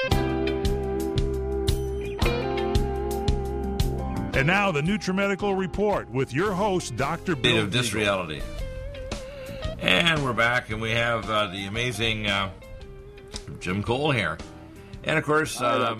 And now the NutriMedical Report with your host, Dr. Bill of this reality. And we're back, and we have the amazing Jim Cole here. And, of course,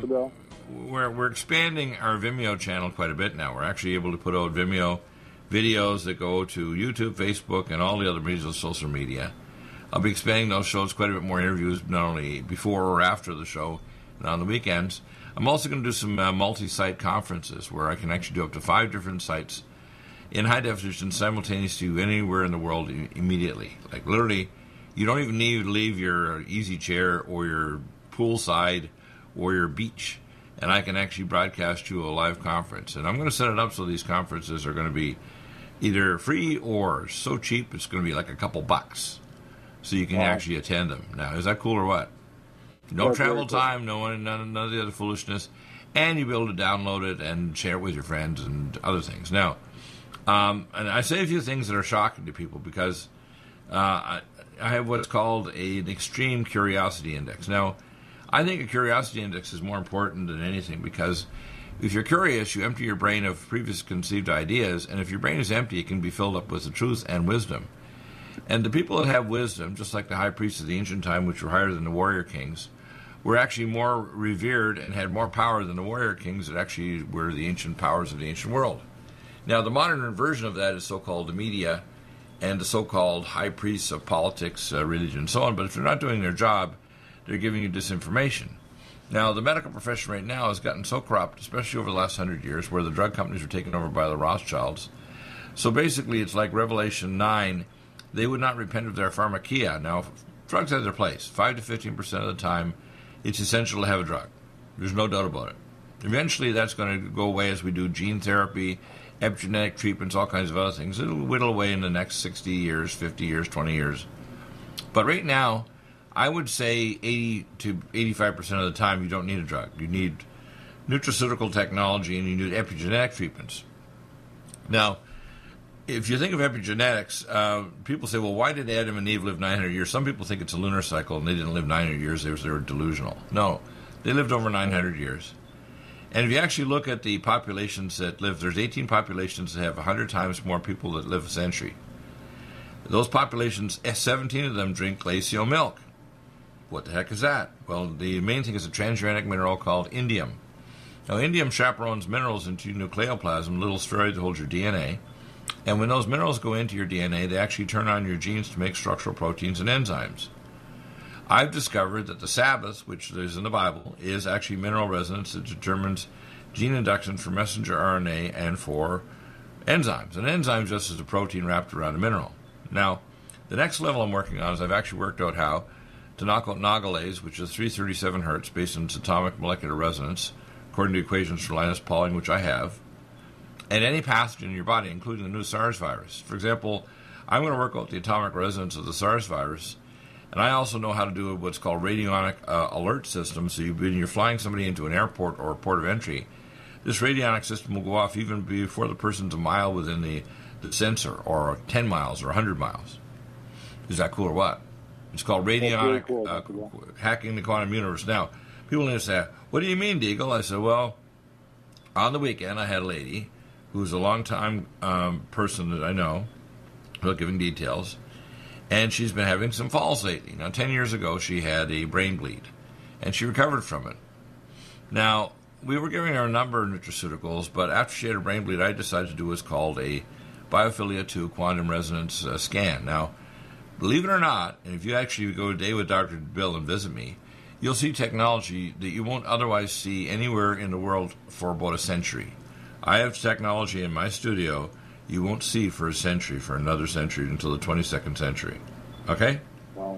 we're expanding our Vimeo channel quite a bit now. We're actually able to put out Vimeo videos that go to YouTube, Facebook, and all the other means of social media. I'll be expanding those shows, quite a bit more interviews, not only before or after the show and on the weekends. I'm also going to do some multi-site conferences where I can actually do up to 5 different sites in high definition simultaneously anywhere in the world immediately. Like literally, you don't even need to leave your easy chair or your poolside or your beach, and I can actually broadcast you a live conference. And I'm going to set it up so these conferences are going to be either free or so cheap it's going to be like a couple bucks, so you can actually attend them. Now, is that cool or what? No travel time, none of the other foolishness, and you'll be able to download it and share it with your friends and other things. Now, and I say a few things that are shocking to people because I have what's called an extreme curiosity index. Now, I think a curiosity index is more important than anything because if you're curious, you empty your brain of previous conceived ideas, and if your brain is empty, it can be filled up with the truth and wisdom. And the people that have wisdom, just like the high priests of the ancient time, which were higher than the warrior kings, were actually more revered and had more power than the warrior kings that actually were the ancient powers of the ancient world. Now, the modern version of that is so-called the media and the so-called high priests of politics, religion, and so on. But if they're not doing their job, they're giving you disinformation. Now, the medical profession right now has gotten so corrupt, especially over the last 100 years, where the drug companies were taken over by the Rothschilds. So basically, it's like Revelation 9. They would not repent of their pharmakia. Now, drugs have their place. 5 to 15% of the time, it's essential to have a drug. There's no doubt about it. Eventually, that's going to go away as we do gene therapy, epigenetic treatments, all kinds of other things. It'll whittle away in the next 60 years, 50 years, 20 years. But right now, I would say 80 to 85% of the time, you don't need a drug. You need nutraceutical technology, and you need epigenetic treatments. Now, if you think of epigenetics, people say, well, why did Adam and Eve live 900 years? Some people think it's a lunar cycle, and they didn't live 900 years. They were delusional. No, they lived over 900 years. And if you actually look at the populations that live, there's 18 populations that have 100 times more people that live a century. Those populations, 17 of them drink glacial milk. What the heck is that? Well, the main thing is a transuranic mineral called indium. Now, indium chaperones minerals into your nucleoplasm, little spheroids that hold your DNA. And when those minerals go into your DNA, they actually turn on your genes to make structural proteins and enzymes. I've discovered that the Sabbath, which is in the Bible, is actually mineral resonance that determines gene induction for messenger RNA and for enzymes. An enzyme just is a protein wrapped around a mineral. Now, the next level I'm working on is I've actually worked out how to knock out Nagalase, which is 337 hertz based on its atomic molecular resonance, according to equations for Linus Pauling, which I have, and any pathogen in your body, including the new SARS virus. For example, I'm going to work out the atomic resonance of the SARS virus, and I also know how to do what's called radionic alert system. So when you're flying somebody into an airport or a port of entry, this radionic system will go off even before the person's a mile within the sensor, or 10 miles or 100 miles. Is that cool or what? It's called radionic hacking the quantum universe. Now, people need to say, what do you mean, Deagle? I said, well, on the weekend I had a lady who's a long-time person that I know, without giving details, and she's been having some falls lately. Now, 10 years ago, she had a brain bleed, and she recovered from it. Now, we were giving her a number of nutraceuticals, but after she had a brain bleed, I decided to do what's called a biophilia 2 quantum resonance scan. Now, believe it or not, and if you actually go a day with Dr. Bill and visit me, you'll see technology that you won't otherwise see anywhere in the world for about a century. I have technology in my studio you won't see for a century, for another century, until the 22nd century. Okay? Wow.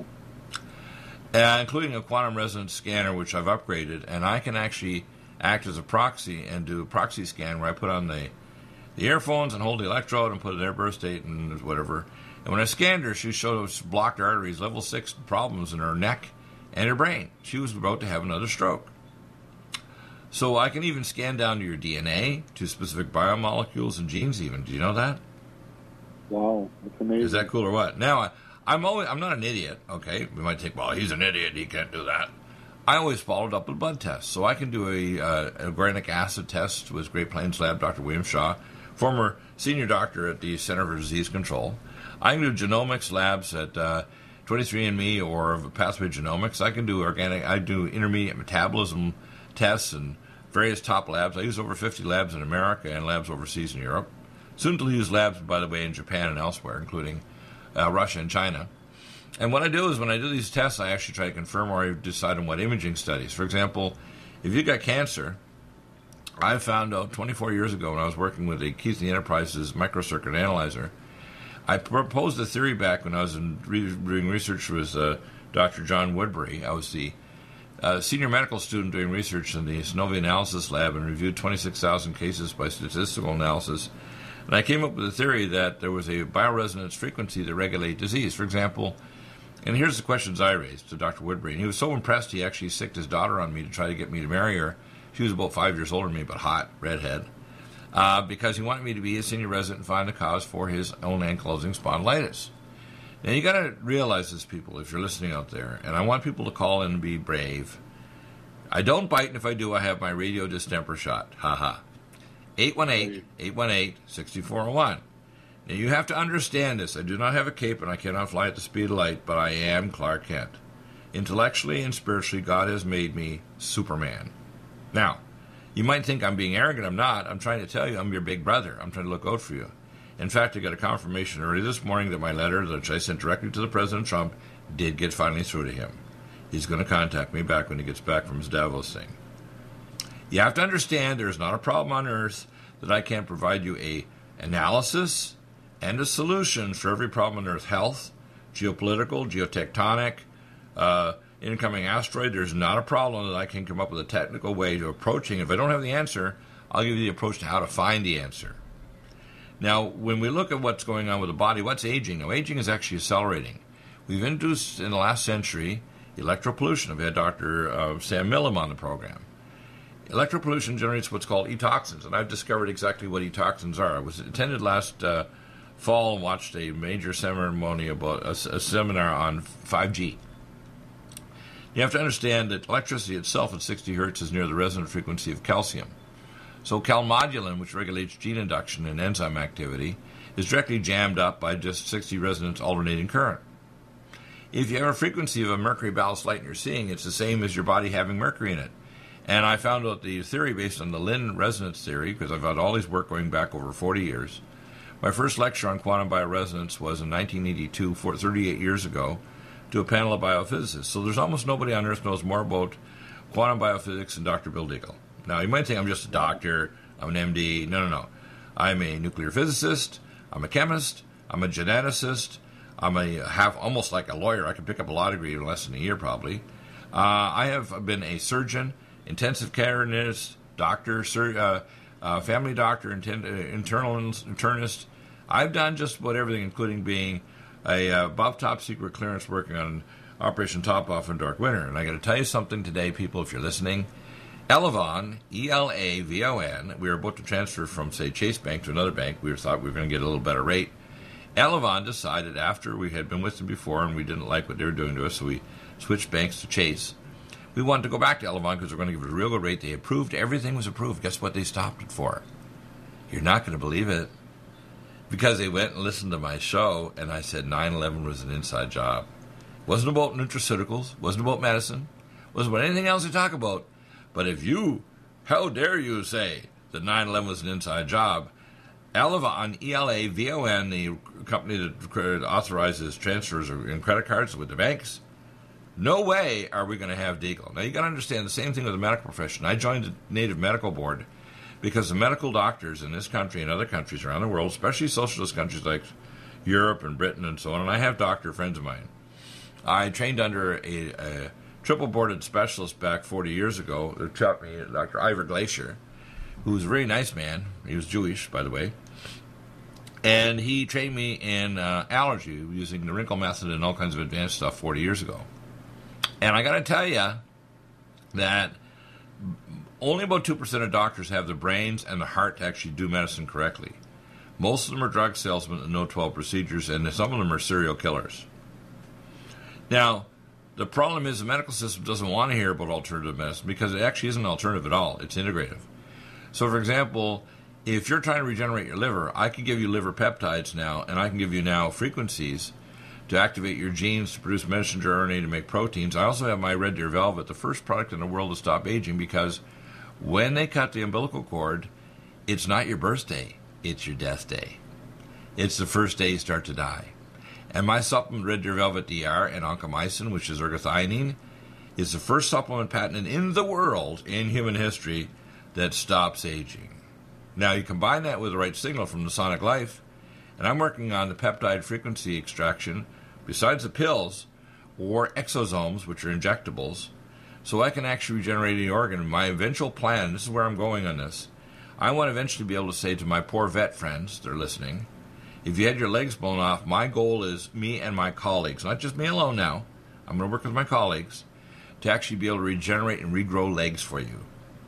Including a quantum resonance scanner, which I've upgraded, and I can actually act as a proxy and do a proxy scan where I put on the earphones and hold the electrode and put an air birth date and whatever. And when I scanned her, she showed us blocked arteries, level 6 problems in her neck and her brain. She was about to have another stroke. So I can even scan down to your DNA, to specific biomolecules and genes even. Do you know that? Wow, that's amazing. Is that cool or what? Now, I'm not an idiot, okay? We might think, well, he's an idiot, he can't do that. I always followed up with blood tests. So I can do a organic acid test with Great Plains Lab, Dr. William Shaw, former senior doctor at the Center for Disease Control. I can do genomics labs at 23andMe or Pathway Genomics. I can do organic. I do intermediate metabolism tests and various top labs. I use over 50 labs in America and labs overseas in Europe. Soon to use labs, by the way, in Japan and elsewhere, including Russia and China. And what I do is when I do these tests, I actually try to confirm or I decide on what imaging studies. For example, if you've got cancer, I found out 24 years ago when I was working with the Keithley Enterprises microcircuit analyzer, I proposed a theory back when I was doing research with Dr. John Woodbury. I was the senior medical student doing research in the Synovia Analysis Lab and reviewed 26,000 cases by statistical analysis. And I came up with a theory that there was a bioresonance frequency that regulated disease. For example, and here's the questions I raised to Dr. Woodbury. And he was so impressed he actually sicked his daughter on me to try to get me to marry her. She was about 5 years older than me, but hot, redhead. Because he wanted me to be a senior resident and find a cause for his own ankylosing spondylitis. Now, you got to realize this, people, if you're listening out there, and I want people to call in and be brave. I don't bite, and if I do, I have my radio distemper shot. Ha-ha. 818-818-6401. Now, you have to understand this. I do not have a cape, and I cannot fly at the speed of light, but I am Clark Kent. Intellectually and spiritually, God has made me Superman. Now, you might think I'm being arrogant. I'm not. I'm trying to tell you I'm your big brother. I'm trying to look out for you. In fact, I got a confirmation early this morning that my letter that I sent directly to the President Trump did get finally through to him. He's going to contact me back when he gets back from his Davos thing. You have to understand there's not a problem on Earth that I can't provide you a analysis and a solution for every problem on Earth. Health, geopolitical, geotectonic, incoming asteroid. There's not a problem that I can come up with a technical way to approaching. If I don't have the answer, I'll give you the approach to how to find the answer. Now, when we look at what's going on with the body, what's aging? Now, aging is actually accelerating. We've introduced in the last century electropollution. I've had Dr. Sam Millam on the program. Electropollution generates what's called e-toxins, and I've discovered exactly what e-toxins are. I was attended last fall and watched a major ceremony about a seminar on 5G. You have to understand that electricity itself at 60 hertz is near the resonant frequency of calcium. So calmodulin, which regulates gene induction and enzyme activity, is directly jammed up by just 60 resonance alternating current. If you have a frequency of a mercury ballast light and you're seeing, it's the same as your body having mercury in it. And I found out the theory based on the Lin resonance theory, because I've had all these work going back over 40 years. My first lecture on quantum bioresonance was in 1982, 38 years ago, to a panel of biophysicists. So there's almost nobody on Earth knows more about quantum biophysics than Dr. Bill Deagle. Now, you might think I'm just a doctor, I'm an MD. No. I'm a nuclear physicist, I'm a chemist, I'm a geneticist, I'm almost like a lawyer. I can pick up a law degree in less than a year, probably. I have been a surgeon, intensive care nurse, doctor, family doctor, internist. I've done just about everything, including being a above top secret clearance working on Operation Top Off in Dark Winter. And I got to tell you something today, people, if you're listening. Elavon, E-L-A-V-O-N, we were about to transfer from, say, Chase Bank to another bank. We thought we were going to get a little better rate. Elavon decided after we had been with them before and we didn't like what they were doing to us, so we switched banks to Chase. We wanted to go back to Elavon because we're going to give it a real good rate. They approved. Everything was approved. Guess what they stopped it for? You're not going to believe it. Because they went and listened to my show, and I said 9/11 was an inside job. It wasn't about nutraceuticals. Wasn't about medicine. Wasn't about anything else they talk about. But how dare you say that 9/11 was an inside job? Elavon, E-L-A-V-O-N, the company that authorizes transfers in credit cards with the banks, no way are we going to have Deagle. Now, you got to understand the same thing with the medical profession. I joined the Native Medical Board because the medical doctors in this country and other countries around the world, especially socialist countries like Europe and Britain and so on, and I have doctor friends of mine. I trained under a triple-boarded specialist back 40 years ago who taught me, Dr. Ivor Glacier, who was a very nice man. He was Jewish, by the way. And he trained me in allergy using the wrinkle method and all kinds of advanced stuff 40 years ago. And I got to tell you that only about 2% of doctors have the brains and the heart to actually do medicine correctly. Most of them are drug salesmen and know 12 procedures, and some of them are serial killers. Now, The problem is the medical system doesn't want to hear about alternative medicine because it actually isn't alternative at all. It's integrative. So, for example, if you're trying to regenerate your liver, I can give you liver peptides now, and I can give you now frequencies to activate your genes to produce messenger RNA to make proteins. I also have my Red Deer Velvet, the first product in the world to stop aging, because when they cut the umbilical cord, it's not your birthday, it's your death day. It's the first day you start to die. And my supplement, Red Deer Velvet DR and oncomycin, which is ergothioneine, is the first supplement patented in the world in human history that stops aging. Now, you combine that with the right signal from the Sonic Life, and I'm working on the peptide frequency extraction, besides the pills, or exosomes, which are injectables, so I can actually regenerate the organ. My eventual plan, this is where I'm going on this, I want to eventually be able to say to my poor vet friends, they're listening, if you had your legs blown off, my goal is me and my colleagues, not just me alone now, I'm going to work with my colleagues, to actually be able to regenerate and regrow legs for you,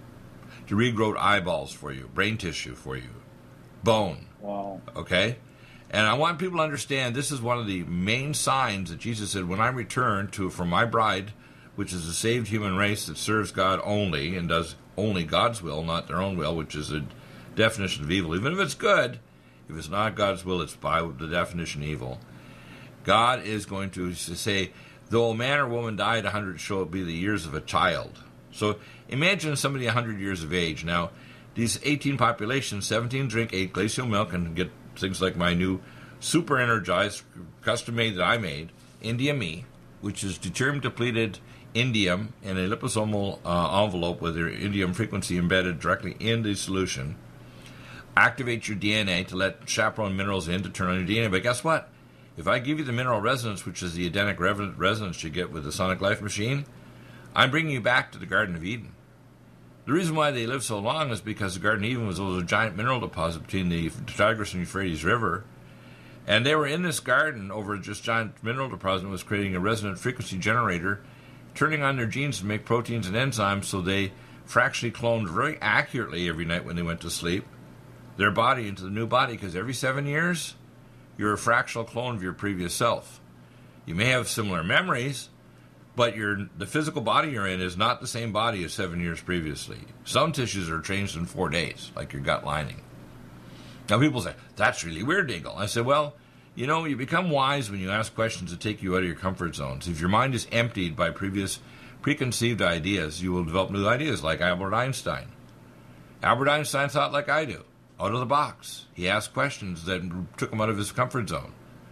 to regrow eyeballs for you, brain tissue for you, bone. Wow. Okay? And I want people to understand this is one of the main signs that Jesus said, when I return for my bride, which is a saved human race that serves God only and does only God's will, not their own will, which is a definition of evil. Even if it's good, if it's not God's will, it's by the definition evil. God is going to say, though a man or woman die at 100, shall it be the years of a child. So imagine somebody 100 years of age. Now, these 18 populations, 17 drink 8 glacial milk and get things like my new super energized, custom made that I made, Indium-E, which is deuterium depleted indium in a liposomal envelope with your indium frequency embedded directly in the solution. Activate your DNA to let chaperone minerals in to turn on your DNA. But guess what? If I give you the mineral resonance, which is the Edenic resonance you get with the Sonic Life machine, I'm bringing you back to the Garden of Eden. The reason why they live so long is because the Garden of Eden was a giant mineral deposit between the Tigris and Euphrates River. And they were in this garden over just giant mineral deposit and was creating a resonant frequency generator, turning on their genes to make proteins and enzymes, so they fractionally cloned very accurately every night when they went to sleep their body into the new body, because every 7 years, you're a fractional clone of your previous self. You may have similar memories, but the physical body you're in is not the same body as 7 years previously. Some tissues are changed in 4 days, like your gut lining. Now, people say, that's really weird, Eagle. I said, well, you become wise when you ask questions that take you out of your comfort zones. If your mind is emptied by previous preconceived ideas, you will develop new ideas, like Albert Einstein. Albert Einstein thought like I do, out of the box. He asked questions that took him out of his comfort zone.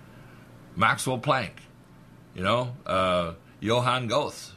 Maxwell Planck, Johann Goethe,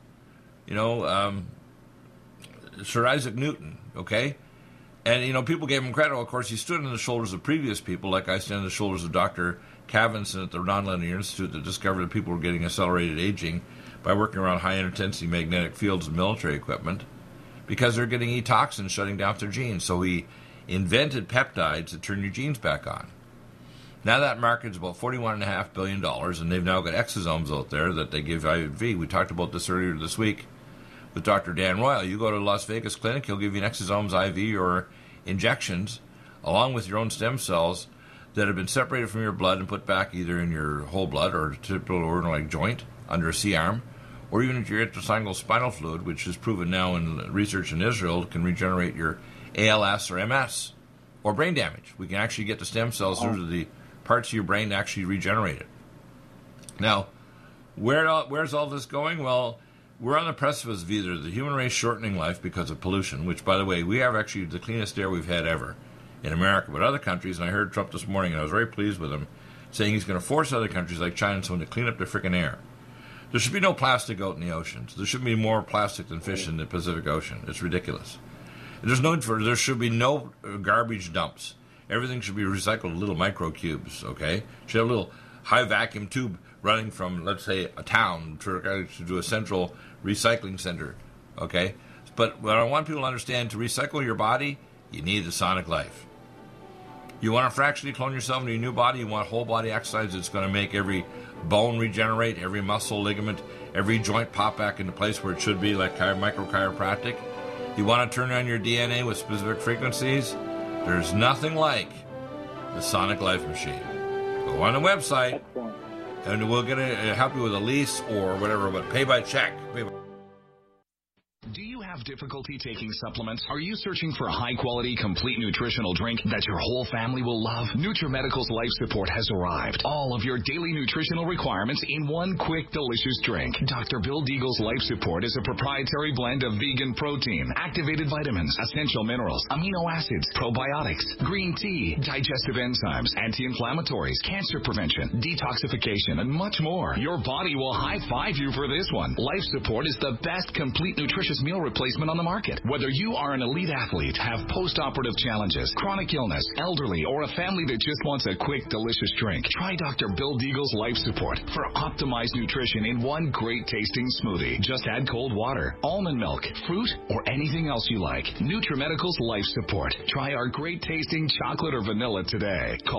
Sir Isaac Newton, okay? And, people gave him credit. Of course, he stood on the shoulders of previous people, like I stand on the shoulders of Dr. Cavinson at the Nonlinear Institute that discovered that people were getting accelerated aging by working around high-intensity magnetic fields and military equipment because they're getting E-toxins shutting down their genes. So he invented peptides that turn your genes back on. Now that market's about $41.5 billion, and they've now got exosomes out there that they give IV. We talked about this earlier this week with Dr. Dan Royal. You go to Las Vegas Clinic, he'll give you an exosomes IV or injections along with your own stem cells that have been separated from your blood and put back either in your whole blood or a typical organ-like joint under a C-arm, or even into your intracerebral spinal fluid, which is proven now in research in Israel can regenerate your ALS or MS or brain damage. We can actually get the stem cells into the parts of your brain to actually regenerate it. Now, where's all this going? Well, we're on the precipice of either the human race shortening life because of pollution, which, by the way, we have actually the cleanest air we've had ever in America, but other countries, and I heard Trump this morning, and I was very pleased with him, saying he's going to force other countries like China and so on to clean up their frickin' air. There should be no plastic out in the oceans. There should be more plastic than fish in the Pacific Ocean. It's ridiculous. There should be no garbage dumps. Everything should be recycled little microcubes, okay? Should have a little high vacuum tube running from, let's say, a town to a central recycling center, okay? But what I want people to understand, to recycle your body, you need the Sonic Life. You want to fractionally clone yourself into your new body, you want whole body exercise that's going to make every bone regenerate, every muscle, ligament, every joint pop back into place where it should be, like microchiropractic. You want to turn on your DNA with specific frequencies? There's nothing like the Sonic Life machine. Go on the website, and we're going to help you with a lease or whatever, but pay by check. Do you have difficulty taking supplements? Are you searching for a high-quality, complete nutritional drink that your whole family will love? NutriMedical's Life Support has arrived. All of your daily nutritional requirements in one quick, delicious drink. Dr. Bill Deagle's Life Support is a proprietary blend of vegan protein, activated vitamins, essential minerals, amino acids, probiotics, green tea, digestive enzymes, anti-inflammatories, cancer prevention, detoxification, and much more. Your body will high-five you for this one. Life Support is the best complete nutritious meal replacement on the market. Whether you are an elite athlete, have post-operative challenges, chronic illness, elderly, or a family that just wants a quick, delicious drink, try Dr. Bill Deagle's Life Support for optimized nutrition in one great-tasting smoothie. Just add cold water, almond milk, fruit, or anything else you like. NutriMedical's Life Support. Try our great-tasting chocolate or vanilla today. Call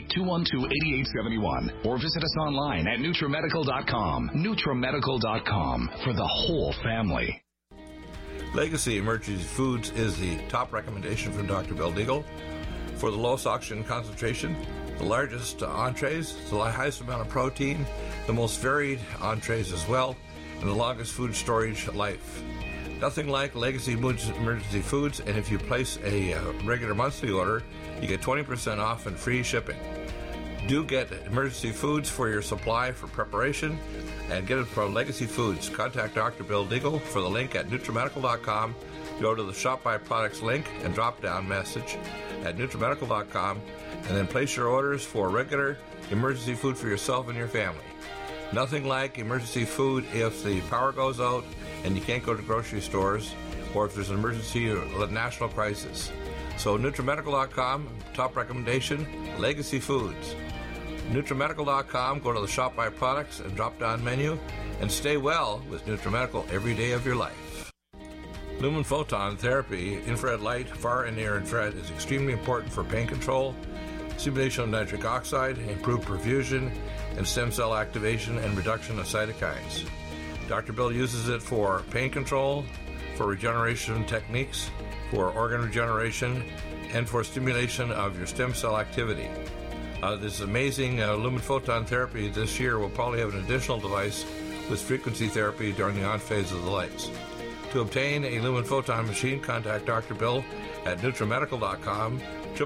888-212-8871 or visit us online at NutriMedical.com. NutriMedical.com for the whole family. Legacy Emergency Foods is the top recommendation from Dr. Bill Deagle for the lowest oxygen concentration, the largest entrees, the highest amount of protein, the most varied entrees as well, and the longest food storage life. Nothing like Legacy Emergency Foods, and if you place a regular monthly order, you get 20% off and free shipping. Do get Emergency Foods for your supply for preparation, and get it from Legacy Foods. Contact Dr. Bill Deagle for the link at NutriMedical.com. Go to the Shop by Products link and drop-down message at NutriMedical.com, and then place your orders for regular emergency food for yourself and your family. Nothing like emergency food if the power goes out and you can't go to grocery stores, or if there's an emergency or a national crisis. So NutriMedical.com, top recommendation, Legacy Foods. NutriMedical.com, go to the Shop by Products and drop-down menu, and stay well with NutriMedical every day of your life. Lumen photon therapy, infrared light, far and near infrared, is extremely important for pain control, stimulation of nitric oxide, improved perfusion, and stem cell activation and reduction of cytokines. Dr. Bill uses it for pain control, for regeneration techniques, for organ regeneration, and for stimulation of your stem cell activity. This amazing lumen photon therapy this year will probably have an additional device with frequency therapy during the on phase of the lights. To obtain a lumen photon machine, contact Dr. Bill at NutriMedical.com,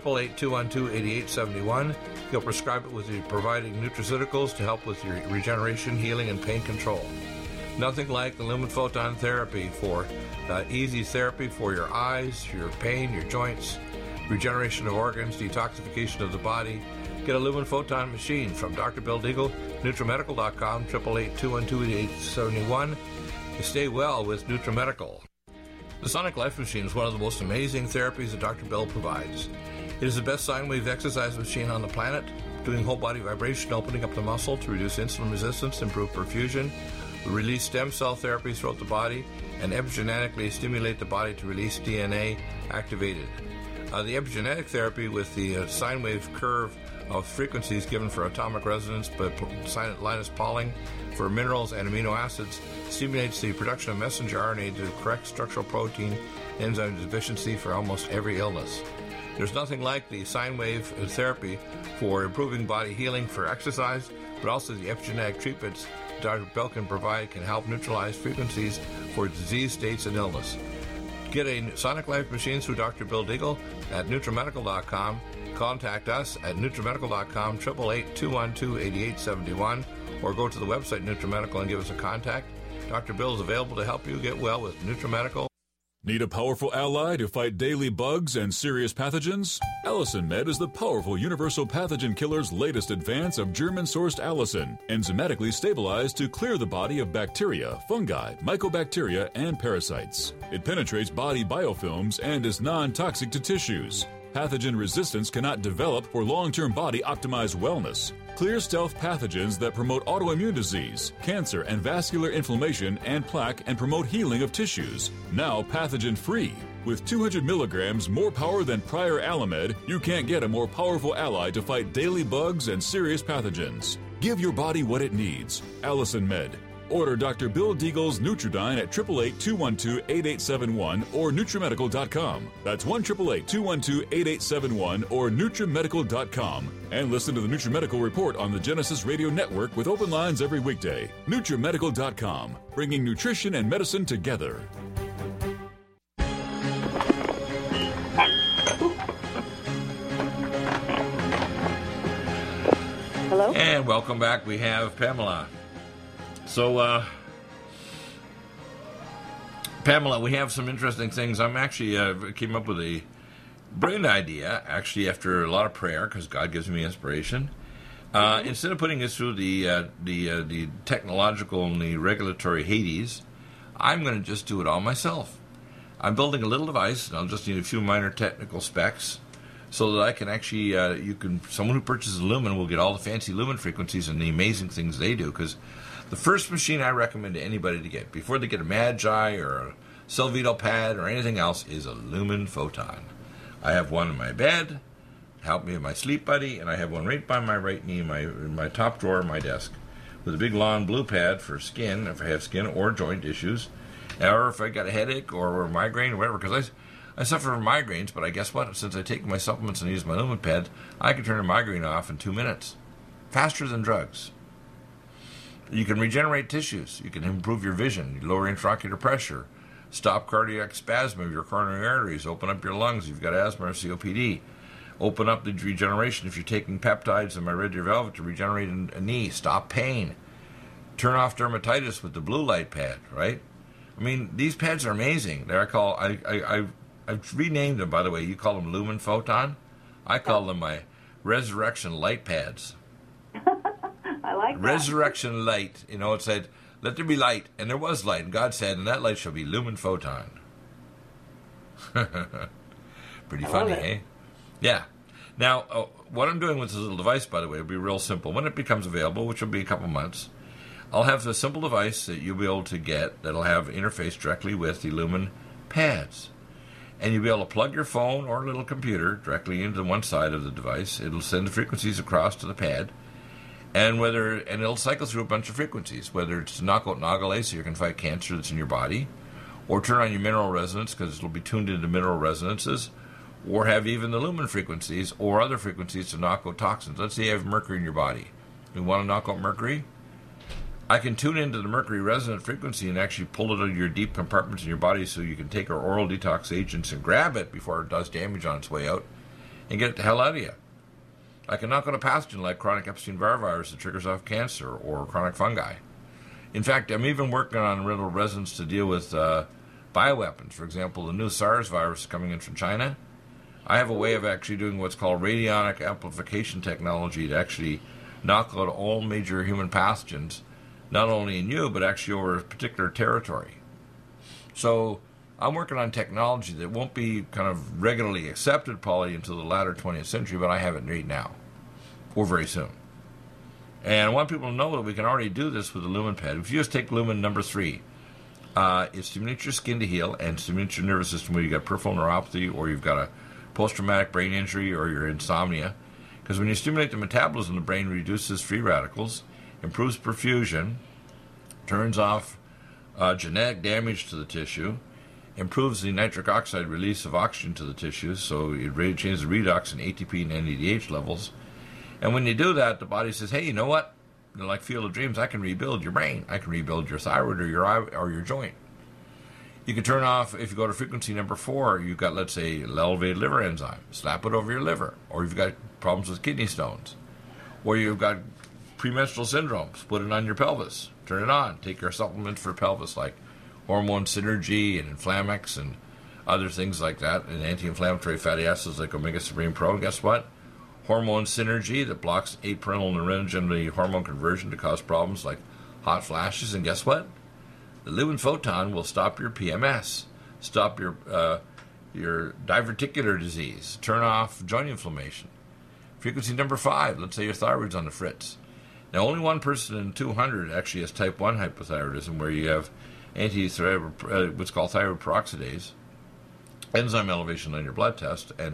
888-212-8871. He'll prescribe it with the providing nutraceuticals to help with your regeneration, healing, and pain control. Nothing like the lumen photon therapy for easy therapy for your eyes, your pain, your joints, regeneration of organs, detoxification of the body. Get a lumen photon machine from Dr. Bill Deagle, NutriMedical.com, 888-212-8871. Stay well with NutriMedical. The Sonic Life Machine is one of the most amazing therapies that Dr. Bill provides. It is the best sine wave exercise machine on the planet, doing whole body vibration, opening up the muscle to reduce insulin resistance, improve perfusion, release stem cell therapies throughout the body, and epigenetically stimulate the body to release DNA activated. The epigenetic therapy with the sine wave curve of frequencies given for atomic resonance by Linus Pauling for minerals and amino acids stimulates the production of messenger RNA to correct structural protein enzyme deficiency for almost every illness. There's nothing like the sine wave therapy for improving body healing for exercise, but also the epigenetic treatments Dr. Bill can provide can help neutralize frequencies for disease states and illness. Get a Sonic Life machine through Dr. Bill Deagle at NutriMedical.com. Contact us at NutriMedical.com, 888-212-8871, or go to the website NutriMedical and give us a contact. Dr. Bill is available to help you get well with NutriMedical. Need a powerful ally to fight daily bugs and serious pathogens? Allicin Med is the powerful universal pathogen killer's latest advance of German-sourced allicin, enzymatically stabilized to clear the body of bacteria, fungi, mycobacteria, and parasites. It penetrates body biofilms and is non-toxic to tissues. Pathogen resistance cannot develop for long-term body-optimized wellness. Clear stealth pathogens that promote autoimmune disease, cancer, and vascular inflammation and plaque and promote healing of tissues. Now pathogen-free. With 200 milligrams more power than prior Alamed, you can't get a more powerful ally to fight daily bugs and serious pathogens. Give your body what it needs. Allicin Med. Order Dr. Bill Deagle's Nutridyne at 888-212-8871 or NutriMedical.com. That's 1-888-212-8871 or NutriMedical.com. And listen to the NutriMedical Report on the Genesis Radio Network with open lines every weekday. NutriMedical.com, bringing nutrition and medicine together. Hello? And welcome back. We have Pamela. So, Pamela, we have some interesting things. I'm actually came up with a brilliant idea, actually, after a lot of prayer, because God gives me inspiration. Instead of putting this through the technological and the regulatory Hades, I'm going to just do it all myself. I'm building a little device, and I'll just need a few minor technical specs, so that I can actually, someone who purchases Lumen will get all the fancy Lumen frequencies and the amazing things they do, because the first machine I recommend to anybody to get, before they get a Magi or a Celvito pad or anything else, is a Lumen Photon. I have one in my bed, help me with my sleep buddy, and I have one right by my right knee in my top drawer of my desk, with a big long blue pad for skin, if I have skin or joint issues, or if I got a headache or migraine or whatever, because I suffer from migraines, but I guess what? Since I take my supplements and use my Lumen pad, I can turn a migraine off in 2 minutes. Faster than drugs. You can regenerate tissues. You can improve your vision, lower intraocular pressure, stop cardiac spasm of your coronary arteries, open up your lungs if you've got asthma or COPD, open up the regeneration if you're taking peptides and myriad velvet to regenerate a knee, stop pain, turn off dermatitis with the blue light pad, right? I mean, these pads are amazing. I've renamed them, by the way. You call them Lumen Photon. I call them my Resurrection Light pads. I like that. Resurrection Light. You know, it said, let there be light. And there was light. And God said, and that light shall be Lumen Photon. Pretty funny, eh? Yeah. Now, what I'm doing with this little device, by the way, will be real simple. When it becomes available, which will be a couple months, I'll have a simple device that you'll be able to get that'll have interface directly with the Lumen pads. And you'll be able to plug your phone or little computer directly into one side of the device. It'll send the frequencies across to the pad. And it'll cycle through a bunch of frequencies, whether it's to knock out Nagalase so you can fight cancer that's in your body, or turn on your mineral resonance because it'll be tuned into mineral resonances, or have even the Lumen frequencies or other frequencies to knock out toxins. Let's say you have mercury in your body. You want to knock out mercury? I can tune into the mercury resonant frequency and actually pull it out of your deep compartments in your body so you can take our oral detox agents and grab it before it does damage on its way out and get it the hell out of you. I can knock out a pathogen like chronic Epstein-Barr virus that triggers off cancer or chronic fungi. In fact, I'm even working on little resins to deal with bioweapons. For example, the new SARS virus coming in from China. I have a way of actually doing what's called radionic amplification technology to actually knock out all major human pathogens, not only in you, but actually over a particular territory. So I'm working on technology that won't be kind of regularly accepted probably until the latter 20th century, but I have it right now, or very soon. And I want people to know that we can already do this with the Lumen pad. If you just take Lumen number 3, it stimulates your skin to heal and stimulates your nervous system where you've got peripheral neuropathy or you've got a post-traumatic brain injury or your insomnia. Because when you stimulate the metabolism, the brain reduces free radicals, improves perfusion, turns off genetic damage to the tissue, improves the nitric oxide release of oxygen to the tissues, so it changes the redox in ATP and NADH levels. And when you do that, the body says, hey, you know what? Like Field of Dreams, I can rebuild your brain. I can rebuild your thyroid or your eye or your joint. You can turn off, if you go to frequency number 4, you've got, let's say, elevated liver enzyme. Slap it over your liver. Or you've got problems with kidney stones. Or you've got premenstrual syndromes. Put it on your pelvis. Turn it on. Take your supplements for pelvis like Hormone Synergy and Inflamex and other things like that, and anti-inflammatory fatty acids like Omega Supreme Pro. And guess what? Hormone Synergy that blocks adrenal the hormone conversion to cause problems like hot flashes. And guess what? The Lumen Photon will stop your PMS, stop your diverticular disease, turn off joint inflammation. Frequency number 5, let's say your thyroid's on the fritz. Now, only one person in 200 actually has type 1 hypothyroidism, where you have what's called thyroid peroxidase, enzyme elevation on your blood test, and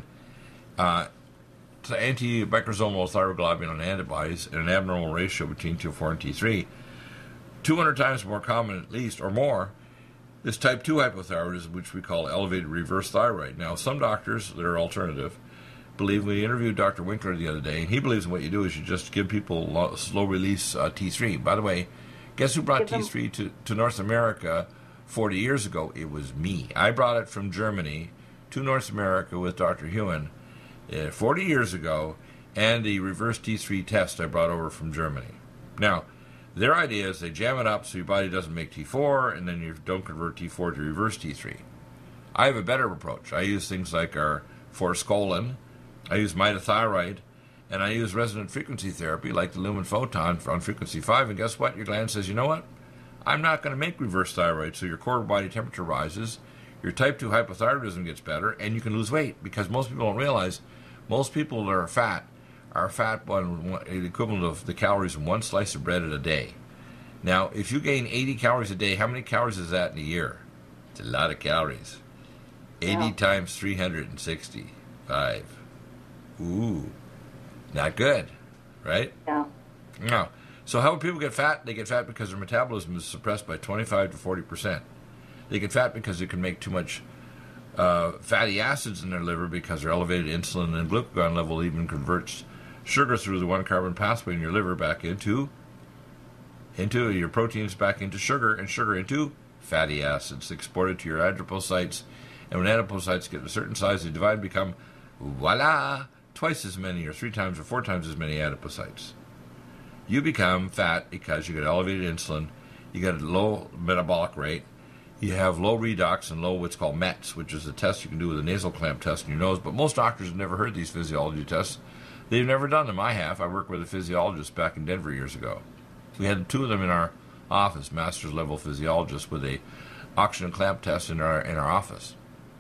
antimicrosomal thyroglobulin antibodies, and an abnormal ratio between T4 and T3, 200 times more common, at least, or more, is type 2 hypothyroidism, which we call elevated reverse thyroid. Now, some doctors that are alternative believe, we interviewed Dr. Winkler the other day, and he believes what you do is you just give people slow-release T3. By the way, guess who brought T3 to North America 40 years ago? It was me. I brought it from Germany to North America with Dr. Hewen 40 years ago, and the reverse T3 test I brought over from Germany. Now, their idea is they jam it up so your body doesn't make T4, and then you don't convert T4 to reverse T3. I have a better approach. I use things like our forskolin, I use mitothyroid, and I use resonant frequency therapy like the Lumen Photon on frequency 5, and guess what? Your gland says, you know what? I'm not going to make reverse thyroid, so your core body temperature rises, your type 2 hypothyroidism gets better, and you can lose weight, because most people don't realize most people that are fat the equivalent of the calories in one slice of bread a day. Now, if you gain 80 calories a day, how many calories is that in a year? It's a lot of calories. 80 times 365. Ooh, not good, right? Yeah. No. So how do people get fat? They get fat because their metabolism is suppressed by 25 to 40%. They get fat because they can make too much fatty acids in their liver because their elevated insulin and glucagon level even converts sugar through the one-carbon pathway in your liver back into your proteins, back into sugar, and sugar into fatty acids exported to your adipocytes. And when adipocytes get a certain size, they divide and become, voila, twice as many or 3 times or 4 times as many adipocytes. You become fat because you get elevated insulin, you get a low metabolic rate, you have low redox and low what's called METs, which is a test you can do with a nasal clamp test in your nose. But most doctors have never heard these physiology tests. They've never done them. I have. I worked with a physiologist back in Denver years ago. We had 2 of them in our office, master's level physiologists with a oxygen clamp test in our office.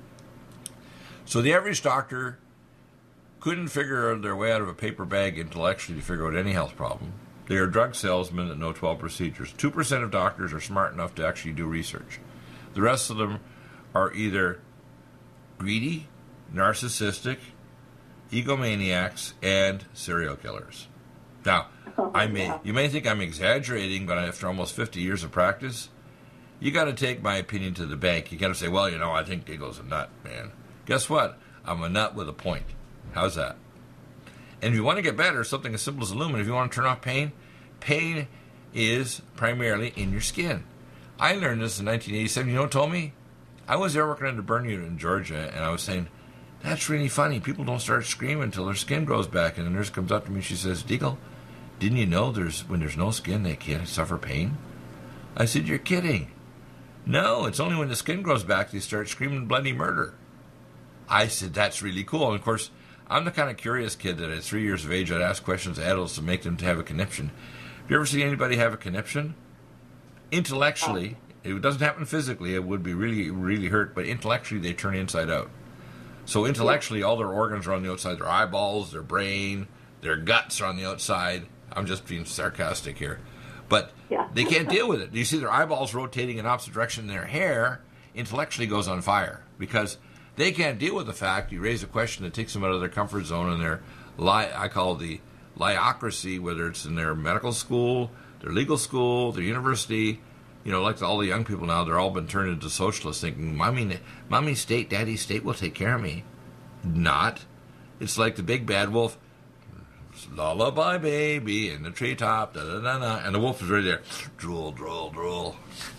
So the average doctor couldn't figure their way out of a paper bag intellectually to figure out any health problem. They are drug salesmen that know 12 procedures. 2% of doctors are smart enough to actually do research. The rest of them are either greedy, narcissistic, egomaniacs, and serial killers. Now, you may think I'm exaggerating, but after almost 50 years of practice, you got to take my opinion to the bank. You got to say, well, I think Diggle's a nut, man. Guess what? I'm a nut with a point. How's that? And if you want to get better, something as simple as Lumen, if you want to turn off pain, pain is primarily in your skin. I learned this in 1987. You know what told me? I was there working at a burn unit in Georgia, and I was saying, that's really funny. People don't start screaming until their skin grows back. And the nurse comes up to me and she says, Deagle, didn't you know when there's no skin, they can't suffer pain? I said, you're kidding. No, it's only when the skin grows back they start screaming bloody murder. I said, that's really cool. And, of course, I'm the kind of curious kid that at 3 years of age I'd ask questions to adults to make them to have a conniption. Have you ever seen anybody have a conniption? Intellectually, it doesn't happen physically. It would be really, really hurt. But intellectually, they turn inside out. So intellectually, all their organs are on the outside. Their eyeballs, their brain, their guts are on the outside. I'm just being sarcastic here. But they can't deal with it. You see their eyeballs rotating in opposite direction, and their hair intellectually goes on fire because they can't deal with the fact you raise a question that takes them out of their comfort zone and their, I call the liocracy, whether it's in their medical school, their legal school, their university. Like all the young people now, they're all been turned into socialists thinking, mommy state, daddy state will take care of me. Not. It's like the big bad wolf, lullaby baby in the treetop, da-da-da-da, and the wolf is right there, drool, drool, drool.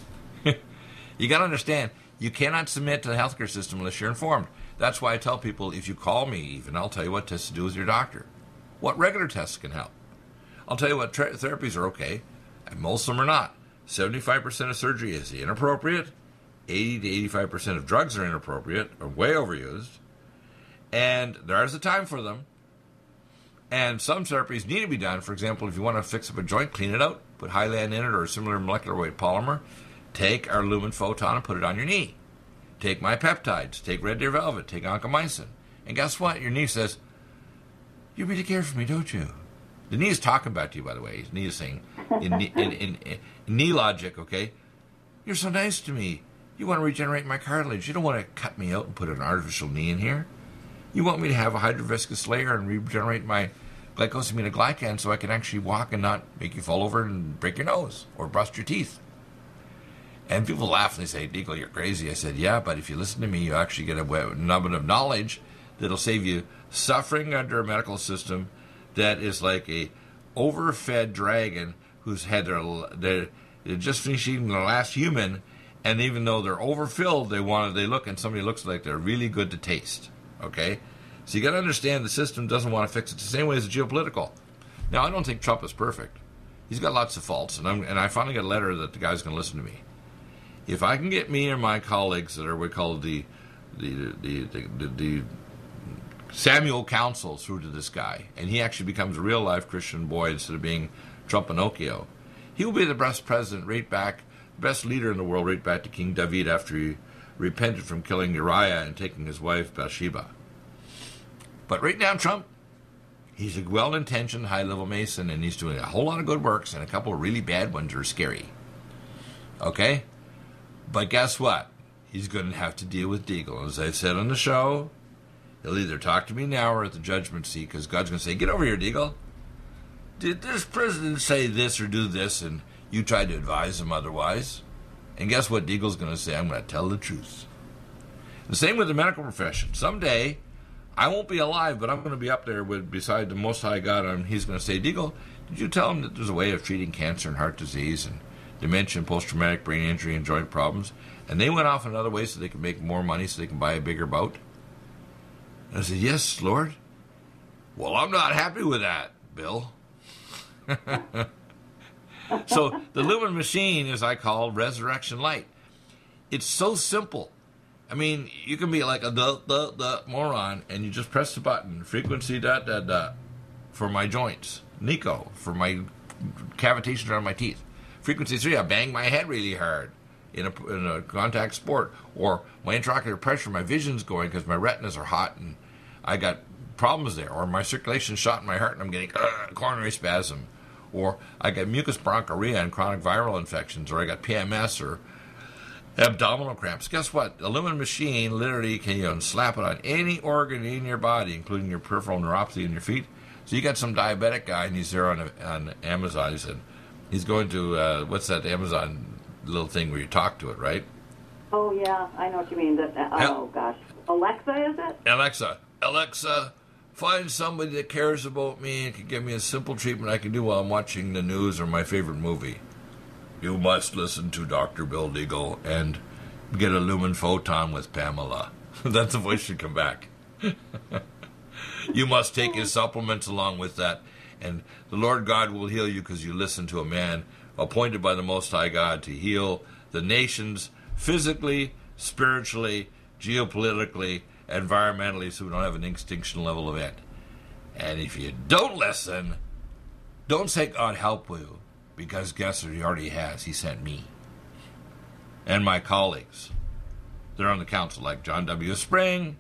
You got to understand, you cannot submit to the healthcare system unless you're informed. That's why I tell people, if you call me even, I'll tell you what tests to do with your doctor. What regular tests can help. I'll tell you what therapies are okay, and most of them are not. 75% of surgery is inappropriate. 80 to 85% of drugs are inappropriate or way overused. And there is a time for them. And some therapies need to be done. For example, if you want to fix up a joint, clean it out, put Hyland in it or a similar molecular weight polymer, take our Lumen Photon and put it on your knee. Take my peptides, take Red Deer Velvet, take oncomycin. And guess what? Your knee says, you really care for me, don't you? The knee is talking back to you, by the way. His knee is saying, in knee logic, okay? You're so nice to me. You want to regenerate my cartilage. You don't want to cut me out and put an artificial knee in here. You want me to have a hydroviscous layer and regenerate my glycosaminoglycan so I can actually walk and not make you fall over and break your nose or bust your teeth. And people laugh and they say, Deagle, you're crazy. I said, yeah, but if you listen to me, you actually get a nugget of knowledge that'll save you suffering under a medical system that is like a overfed dragon who's had they're just finished eating their last human, and even though they're overfilled, they look and somebody looks like they're really good to taste. Okay? So you got to understand the system doesn't want to fix it the same way as the geopolitical. Now, I don't think Trump is perfect. He's got lots of faults, and I finally got a letter that the guy's going to listen to me. If I can get me and my colleagues that are what we call the Samuel counsel through to this guy, and he actually becomes a real life Christian boy instead of being Trump Pinocchio, he will be the best president best leader in the world right back to King David after he repented from killing Uriah and taking his wife Bathsheba. But right now, Trump, he's a well-intentioned high-level Mason, and he's doing a whole lot of good works, and a couple of really bad ones are scary. Okay? But guess what? He's going to have to deal with Deagle. As I said on the show, he'll either talk to me now or at the judgment seat, because God's going to say, get over here, Deagle. Did this president say this or do this, and you tried to advise him otherwise? And guess what Deagle's going to say? I'm going to tell the truth. The same with the medical profession. Someday, I won't be alive, but I'm going to be up there beside the Most High God, and he's going to say, Deagle, did you tell him that there's a way of treating cancer and heart disease and dementia, post-traumatic brain injury, and joint problems? And they went off in another way so they could make more money so they can buy a bigger boat. And I said, yes, Lord. Well, I'm not happy with that, Bill. So the Lumen machine is, I call, resurrection light. It's so simple. I mean, you can be like a moron, and you just press the button, frequency ... for my joints, Nico for my cavitation around my teeth, frequency 3, I bang my head really hard in a contact sport, or my intraocular pressure, my vision's going because my retinas are hot and I got problems there, or my circulation's shot in my heart and I'm getting coronary spasm, or I got mucus bronchiorrhea and chronic viral infections, or I got PMS or abdominal cramps. Guess what? The Lumen machine literally can slap it on any organ in your body, including your peripheral neuropathy in your feet. So you got some diabetic guy, and he's there on Amazon. He said he's going to what's that Amazon little thing where you talk to it, right? Oh yeah, I know what you mean. Oh gosh, Alexa, is it? Alexa, find somebody that cares about me and can give me a simple treatment I can do while I'm watching the news or my favorite movie. You must listen to Dr. Bill Deagle and get a Lumen Photon with Pamela. That's the voice should come back. You must take his supplements along with that, and the Lord God will heal you because you listen to a man appointed by the Most High God to heal the nations physically, spiritually, geopolitically, environmentally, so we don't have an extinction level event. And if you don't listen, don't say God help you, because guess what he already has? He sent me. And my colleagues. They're on the council, like John W. Spring,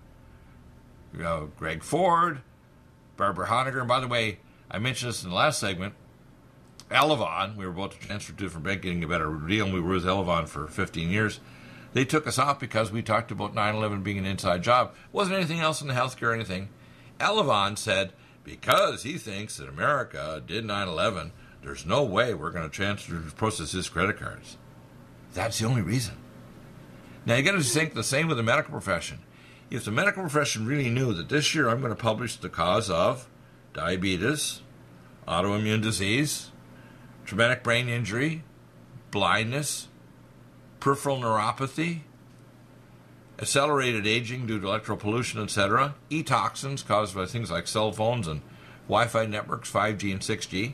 Greg Ford, Barbara Honegger. And by the way, I mentioned this in the last segment, Elevon, we were about to transfer to a different bank, getting a better deal, and we were with Elevon for 15 years. They took us off because we talked about 9/11 being an inside job. Wasn't anything else in the healthcare or anything. Elevon said, because he thinks that America did 9/11, there's no way we're going to process his credit cards. That's the only reason. Now, you got to think the same with the medical profession. If the medical profession really knew that this year I'm going to publish the cause of diabetes, autoimmune disease, traumatic brain injury, blindness, peripheral neuropathy, accelerated aging due to electrical pollution, etc., e-toxins caused by things like cell phones and Wi-Fi networks, 5G and 6G.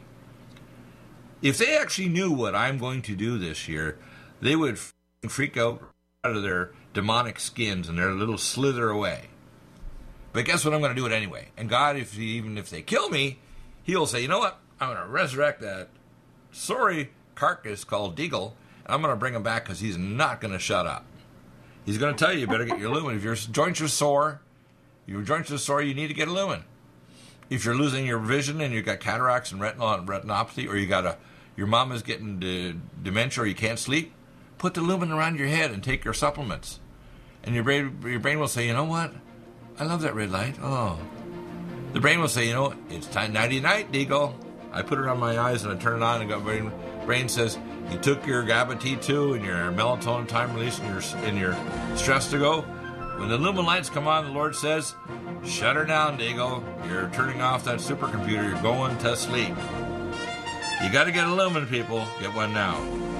If they actually knew what I'm going to do this year, they would freak out of their demonic skins and their little slither away. But guess what? I'm going to do it anyway. And God, even if they kill me, he'll say, you know what? I'm going to resurrect that sorry carcass called Deagle, and I'm going to bring him back because he's not going to shut up. He's going to tell you better get your lumen. If your joints are sore, you need to get a lumen. If you're losing your vision and you've got cataracts and retinopathy, or your mom is getting dementia or you can't sleep, put the lumen around your head and take your supplements. And your brain will say, you know what? I love that red light. Oh, The brain will say, it's time, nighty-night, Deagle. I put it on my eyes and I turn it on, and the brain says, you took your GABA T2 and your melatonin time release and your stress to go. When the lumen lights come on, the Lord says, shut her down, Deagle. You're turning off that supercomputer. You're going to sleep. You got to get a lumen, people. Get one now.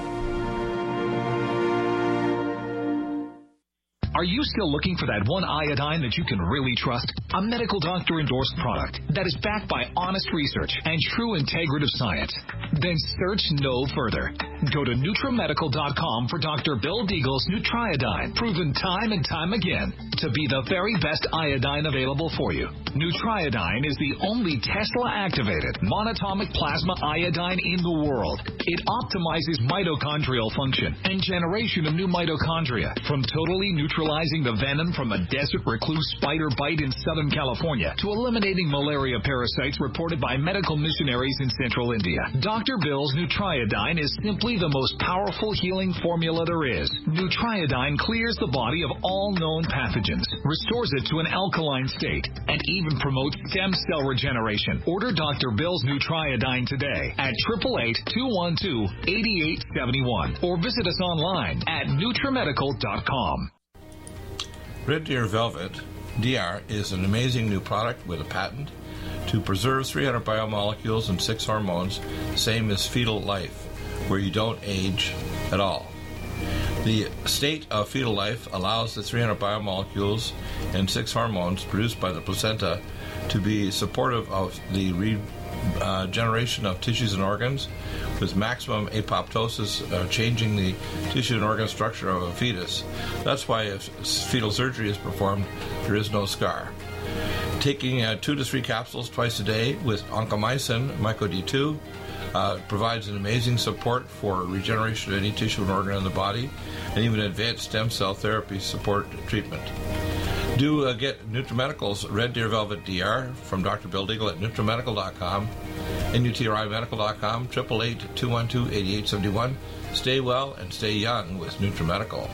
Are you still looking for that one iodine that you can really trust? A medical doctor endorsed product that is backed by honest research and true integrative science? Then search no further. Go to NutriMedical.com for Dr. Bill Deagle's Nutriodine, proven time and time again to be the very best iodine available for you. Nutriodine is the only Tesla-activated monatomic plasma iodine in the world. It optimizes mitochondrial function and generation of new mitochondria from totally neutralizing the venom from a desert recluse spider bite in Southern California to eliminating malaria parasites reported by medical missionaries in Central India. Dr. Bill's Nutriodine is simply the most powerful healing formula there is. Nutriodine clears the body of all known pathogens, restores it to an alkaline state, and even promotes stem cell regeneration. Order Dr. Bill's Nutriodine today at 888-212-8871 or visit us online at NutriMedical.com. Red Deer Velvet DR is an amazing new product with a patent to preserve 300 biomolecules and 6 hormones, same as fetal life, where you don't age at all. The state of fetal life allows the 300 biomolecules and 6 hormones produced by the placenta to be supportive of the regeneration of tissues and organs, with maximum apoptosis, changing the tissue and organ structure of a fetus. That's why if fetal surgery is performed, there is no scar. Taking 2 to 3 capsules twice a day with oncomycin, MycoD2, provides an amazing support for regeneration of any tissue and organ in the body, and even advanced stem cell therapy support treatment. Do get NutriMedical's Red Deer Velvet DR from Dr. Bill Deagle at NutriMedical.com, NutriMedical.com, 888-212-8871. Stay well and stay young with NutriMedical.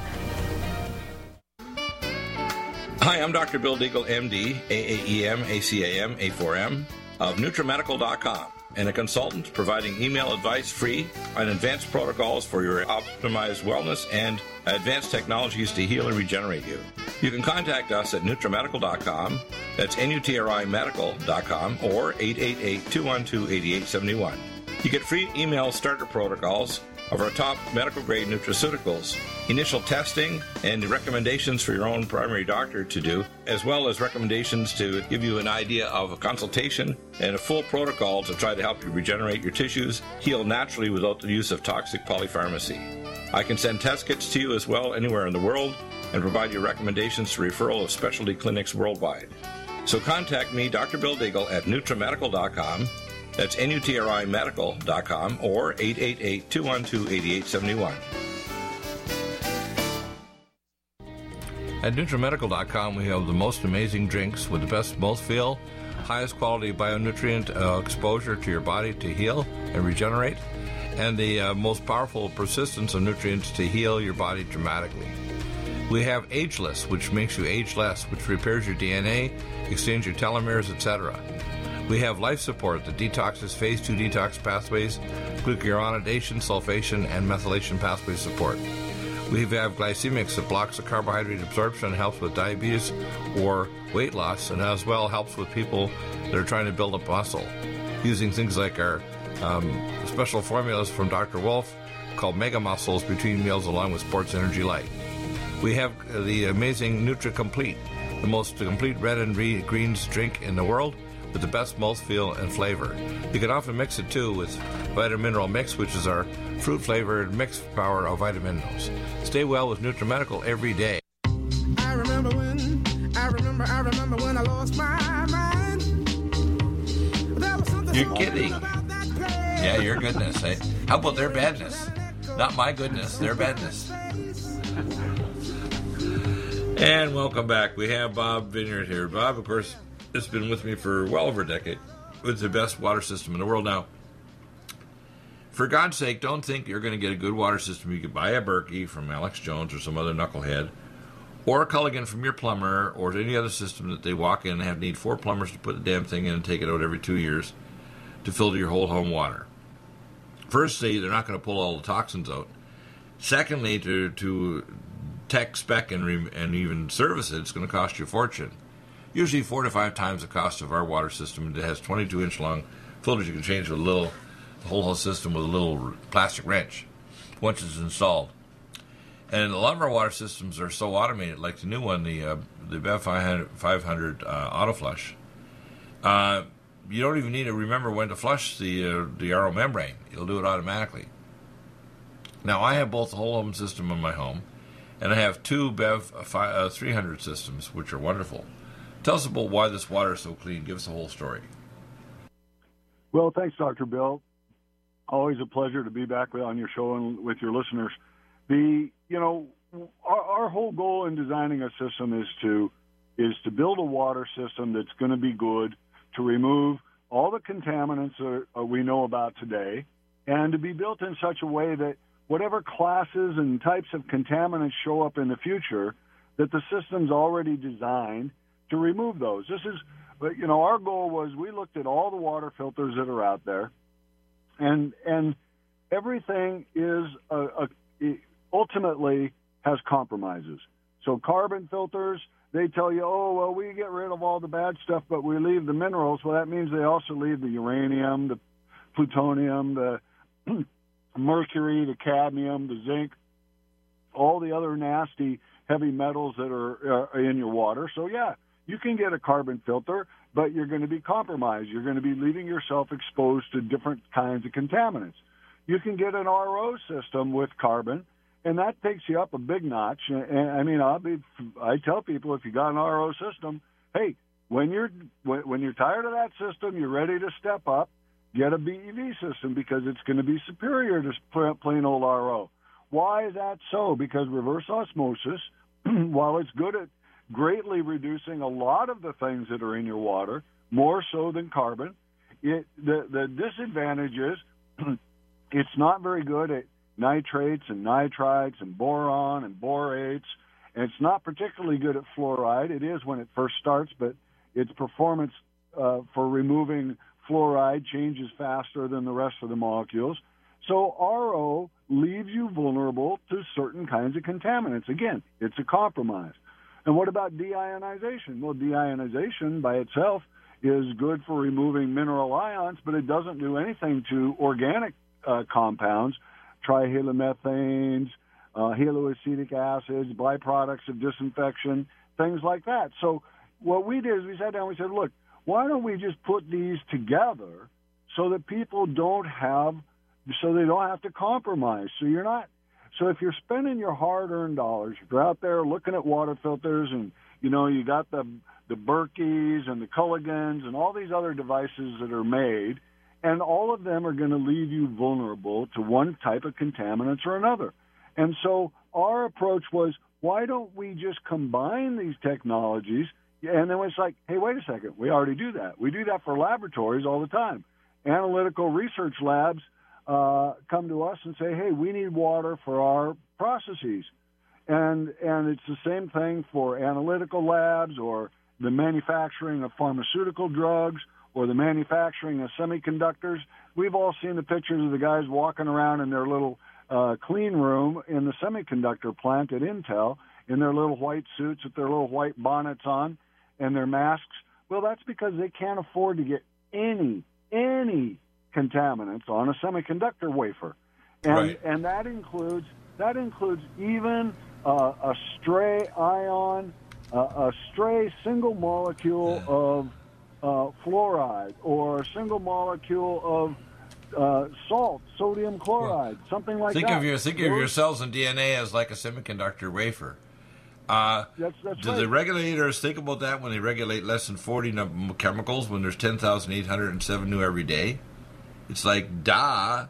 Hi, I'm Dr. Bill Deagle, MD, AAEM, ACAM, A4M, of NutriMedical.com, and a consultant providing email advice free on advanced protocols for your optimized wellness and advanced technologies to heal and regenerate you. You can contact us at NutriMedical.com, that's NutriMedical.com, or 888-212-8871. You get free email starter protocols of our top medical-grade nutraceuticals, initial testing, and recommendations for your own primary doctor to do, as well as recommendations to give you an idea of a consultation and a full protocol to try to help you regenerate your tissues, heal naturally without the use of toxic polypharmacy. I can send test kits to you as well anywhere in the world and provide you recommendations to referral of specialty clinics worldwide. So contact me, Dr. Bill Deagle, at NutriMedical.com. That's NutriMedical.com or 888-212-8871. At NutriMedical.com, we have the most amazing drinks with the best mouthfeel, highest quality bionutrient exposure to your body to heal and regenerate, and the most powerful persistence of nutrients to heal your body dramatically. We have Ageless, which makes you age less, which repairs your DNA, extends your telomeres, etc. We have Life Support that detoxes phase 2 detox pathways, glucuronidation, sulfation, and methylation pathway support. We have Glycemics that blocks the carbohydrate absorption and helps with diabetes or weight loss, and as well helps with people that are trying to build up muscle, using things like our special formulas from Dr. Wolf called Mega Muscles between meals along with Sports Energy Light. We have the amazing NutriComplete, the most complete red and greens drink in the world, with the best mouthfeel and flavor. You can often mix it too with Vitamin Mineral Mix, which is our fruit-flavored mixed power of vitamin minerals. Stay well with NutriMedical every day. I remember when I lost my mind. There was something You're kidding. Yeah, your goodness. Eh? How about their badness? Not my goodness, their badness. And welcome back. We have Bob Vineyard here. Bob, of course, has been with me for well over a decade. It's the best water system in the world. Now, for God's sake, don't think you're going to get a good water system. You could buy a Berkey from Alex Jones or some other knucklehead, or a Culligan from your plumber, or any other system that they walk in and need 4 plumbers to put the damn thing in and take it out every 2 years to filter your whole home water. Firstly, they're not going to pull all the toxins out. Secondly, to tech spec and even service it, it's going to cost you a fortune. Usually 4 to 5 times the cost of our water system. It has 22-inch long filters you can change with the whole system with a little plastic wrench once it's installed. And a lot of our water systems are so automated, like the new one, the BEV 500 auto flush. You don't even need to remember when to flush the RO membrane. It'll do it automatically. Now, I have both the whole home system in my home, and I have 2 BEV 300 systems, which are wonderful. Tell us about why this water is so clean. Give us the whole story. Well, thanks, Dr. Bill. Always a pleasure to be back on your show and with your listeners. Our whole goal in designing a system is to build a water system that's going to be good, to remove all the contaminants that we know about today, and to be built in such a way that whatever classes and types of contaminants show up in the future, that the system's already designed to remove those. This is, our goal was we looked at all the water filters that are out there, and everything is ultimately has compromises. So carbon filters, they tell you, we get rid of all the bad stuff, but we leave the minerals. Well, that means they also leave the uranium, the plutonium, the mercury, the cadmium, the zinc, all the other nasty heavy metals that are in your water. So, yeah, you can get a carbon filter, but you're going to be compromised. You're going to be leaving yourself exposed to different kinds of contaminants. You can get an RO system with carbon, and that takes you up a big notch. And I tell people, if you got an RO system, hey, when you're tired of that system, you're ready to step up, get a BEV system because it's going to be superior to plain old RO. Why is that so? Because reverse osmosis, while it's good at greatly reducing a lot of the things that are in your water, more so than carbon, the disadvantage is it's not very good at nitrates and nitrites and boron and borates, and it's not particularly good at fluoride. It is when it first starts, but its performance for removing fluoride changes faster than the rest of the molecules. So RO leaves you vulnerable to certain kinds of contaminants. Again, it's a compromise. And what about deionization? Well, deionization by itself is good for removing mineral ions, but it doesn't do anything to organic compounds, trihalomethanes, haloacetic acids, byproducts of disinfection, things like that. So what we did is we sat down and we said, look, why don't we just put these together so that people don't have to compromise? So if you're spending your hard-earned dollars, if you're out there looking at water filters and, you got the Berkeys and the Culligans and all these other devices that are made, and all of them are going to leave you vulnerable to one type of contaminants or another. And so our approach was, why don't we just combine these technologies? And then it's like, hey, wait a second, we already do that. We do that for laboratories all the time. Analytical research labs come to us and say, hey, we need water for our processes. And it's the same thing for analytical labs or the manufacturing of pharmaceutical drugs or the manufacturing of semiconductors. We've all seen the pictures of the guys walking around in their little clean room in the semiconductor plant at Intel in their little white suits with their little white bonnets on and their masks. Well, that's because they can't afford to get any contaminants on a semiconductor wafer. And, right. And that includes even a stray ion, a stray single molecule of fluoride or a single molecule of salt, sodium chloride, something like that. Think of your cells and DNA as like a semiconductor wafer. That's do right. the regulators think about that when they regulate less than 40 chemicals when there's 10,807 new every day? It's like, they're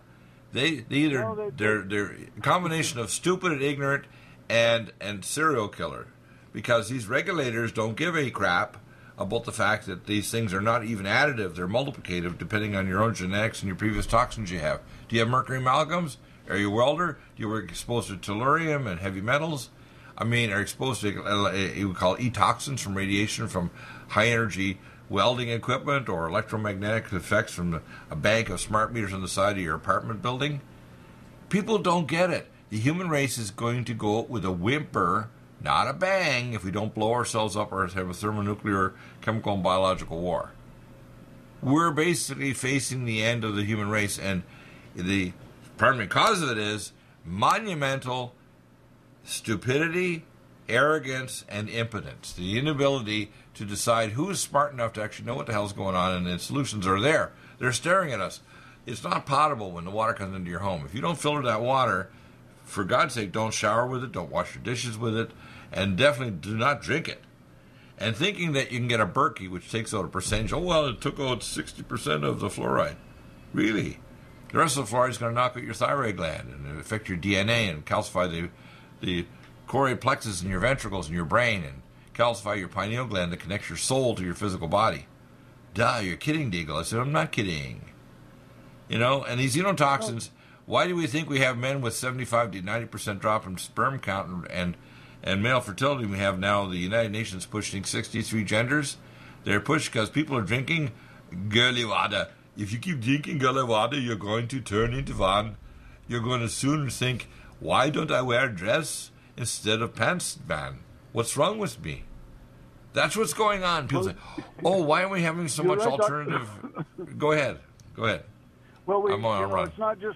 a combination of stupid and ignorant and serial killer, because these regulators don't give a crap about the fact that these things are not even additive, they're multiplicative depending on your own genetics and your previous toxins you have. Do you have mercury amalgams? Are you a welder? Do you were exposed to tellurium and heavy metals? are exposed to you would call e-toxins from radiation from high-energy welding equipment or electromagnetic effects from a bank of smart meters on the side of your apartment building. People don't get it. The human race is going to go with a whimper, not a bang, if we don't blow ourselves up or have a thermonuclear, chemical, and biological war. We're basically facing the end of the human race, and the primary cause of it is monumental stupidity, arrogance, and impotence. The inability to decide who is smart enough to actually know what the hell's going on, and the solutions are there. They're staring at us. It's not potable when the water comes into your home. If you don't filter that water, for God's sake, don't shower with it, don't wash your dishes with it, and definitely do not drink it. And thinking that you can get a Berkey, which takes out a percentage, it took out 60% of the fluoride. Really? The rest of the fluoride is going to knock out your thyroid gland and affect your DNA and calcify the choroid plexus in your ventricles in your brain and calcify your pineal gland that connects your soul to your physical body. Duh, you're kidding, Deagle. I said, I'm not kidding. And these xenotoxins, why do we think we have men with 75 to 90% drop in sperm count and male fertility? We have now the United Nations pushing 63 genders. They're pushed because people are drinking girly water. If you keep drinking girly water, you're going to turn into one. You're going to soon think, why don't I wear a dress instead of pants, man? What's wrong with me? That's what's going on. People say, why are we having so much alternative? Go ahead. Well, it's not just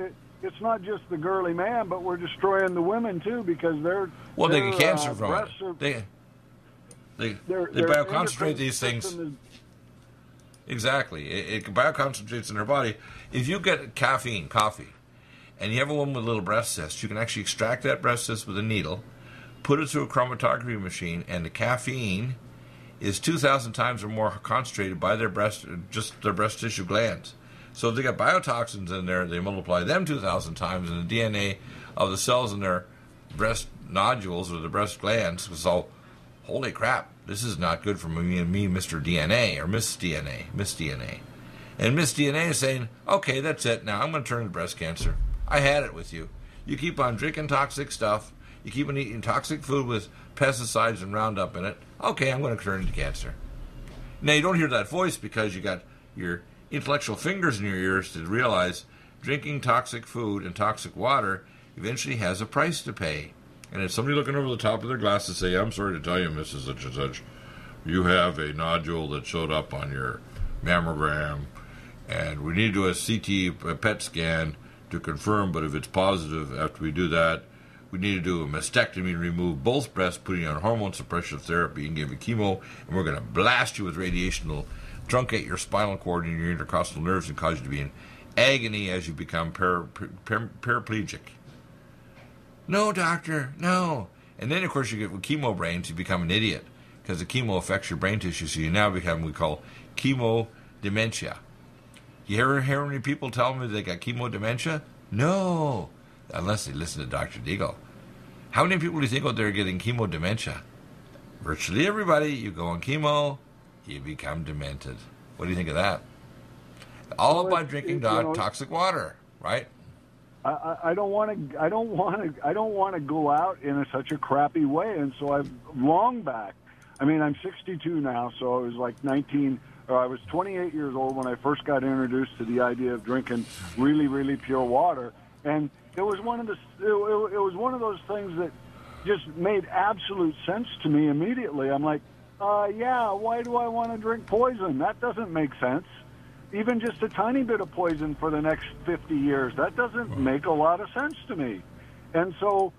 the girly man, but we're destroying the women too because they're they get cancer from it. They bioconcentrate these things. Exactly, it bioconcentrates in their body. If you get caffeine, coffee, and you have a woman with a little breast cyst, you can actually extract that breast cyst with a needle, put it through a chromatography machine, and the caffeine is 2,000 times or more concentrated by their breast tissue glands. So if they got biotoxins in there, they multiply them 2,000 times, and the DNA of the cells in their breast nodules or the breast glands. So, holy crap, this is not good for me and me, Mr. DNA or Miss DNA. And Miss DNA is saying, okay, that's it. Now I'm going to turn to breast cancer. I had it with you. You keep on drinking toxic stuff. You keep on eating toxic food with pesticides and Roundup in it. Okay, I'm going to turn to cancer. Now, you don't hear that voice because you got your intellectual fingers in your ears to realize drinking toxic food and toxic water eventually has a price to pay. And it's somebody looking over the top of their glass to say, I'm sorry to tell you, Mrs. Such and Such, you have a nodule that showed up on your mammogram, and we need to do a CT PET scan to confirm, but if it's positive after we do that, we need to do a mastectomy and remove both breasts, putting you on hormone suppression therapy and give you chemo, and we're going to blast you with radiation. It'll truncate your spinal cord and your intercostal nerves and cause you to be in agony as you become paraplegic. No, doctor, no. And then, of course, you get with chemo brains, you become an idiot because the chemo affects your brain tissue, so you now become what we call chemo dementia. You hear any people tell me they got chemo dementia? No, unless they listen to Dr. Deagle. How many people do you think out there are getting chemo dementia? Virtually everybody. You go on chemo, you become demented. What do you think of that? All about drinking toxic water, right? I don't want to go out in such a crappy way, and so I've long back. I mean, I'm 62 now, so I was like I was 28 years old when I first got introduced to the idea of drinking really, really pure water, and it was one of those things that just made absolute sense to me immediately. I'm like, why do I want to drink poison? That doesn't make sense. Even just a tiny bit of poison for the next 50 years, that doesn't make a lot of sense to me. And so,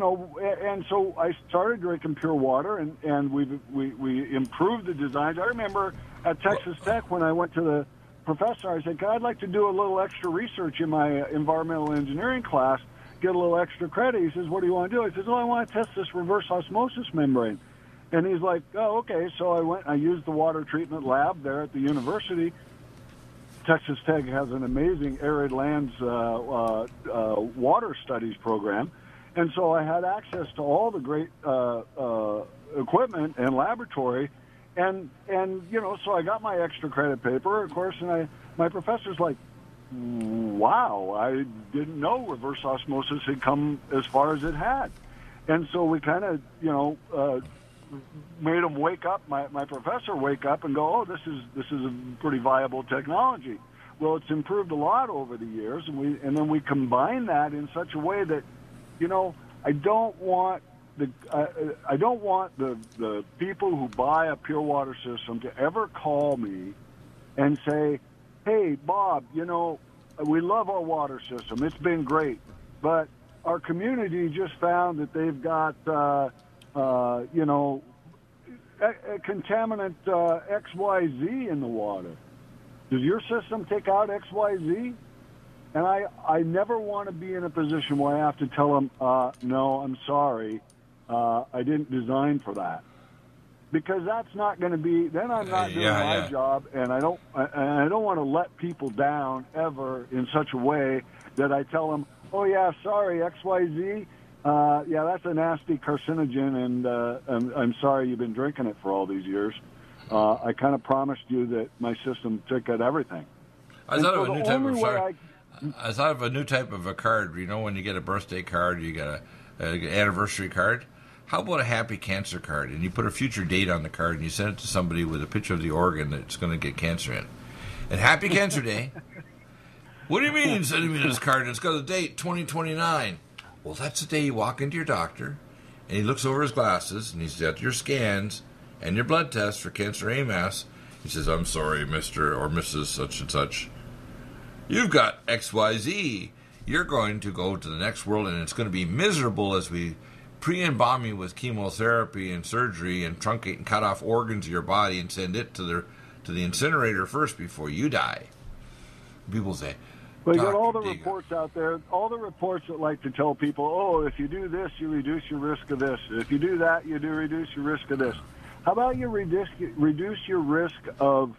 so I started drinking pure water, and we improved the designs. I remember at Texas Tech when I went to the professor, I said, I'd like to do a little extra research in my environmental engineering class, get a little extra credit. He says, what do you want to do? I says, I want to test this reverse osmosis membrane. And he's like, oh, okay. So I went, I used the water treatment lab there at the university. Texas Tech has an amazing arid lands water studies program. And so I had access to all the great equipment and laboratory. And so I got my extra credit paper, of course, and my professor's like, wow, I didn't know reverse osmosis had come as far as it had. And so we kind of, made them wake up, my professor wake up and go, oh, this is a pretty viable technology. Well, it's improved a lot over the years, and then we combine that in such a way that, I don't want the people who buy a pure water system to ever call me and say, hey, Bob, we love our water system. It's been great, but our community just found that they've got, a contaminant XYZ in the water. Does your system take out XYZ? And I never want to be in a position where I have to tell them, no, I'm sorry, I didn't design for that. Because that's not going to be, then I'm not doing my job, and I don't want to let people down ever in such a way that I tell them, oh, yeah, sorry, XYZ, that's a nasty carcinogen, and I'm sorry you've been drinking it for all these years. I kind of promised you that my system took out everything. I thought of a new type of a card. When you get a birthday card, you get an anniversary card. How about a happy cancer card? And you put a future date on the card, and you send it to somebody with a picture of the organ that's going to get cancer in. And Happy Cancer Day. What do you mean sending me this card? It's got a date, 2029. Well, that's the day you walk into your doctor, and he looks over his glasses, and he's got your scans and your blood test for cancer AMAS. He says, I'm sorry, Mr. or Mrs. such and such. You've got XYZ. You're going to go to the next world, and it's going to be miserable as we pre-embalm you with chemotherapy and surgery and truncate and cut off organs of your body and send it to the incinerator first before you die. People say, well, you got all the reports out there, all the reports that like to tell people, oh, if you do this, you reduce your risk of this. If you do that, you do reduce your risk of this. How about you reduce your risk of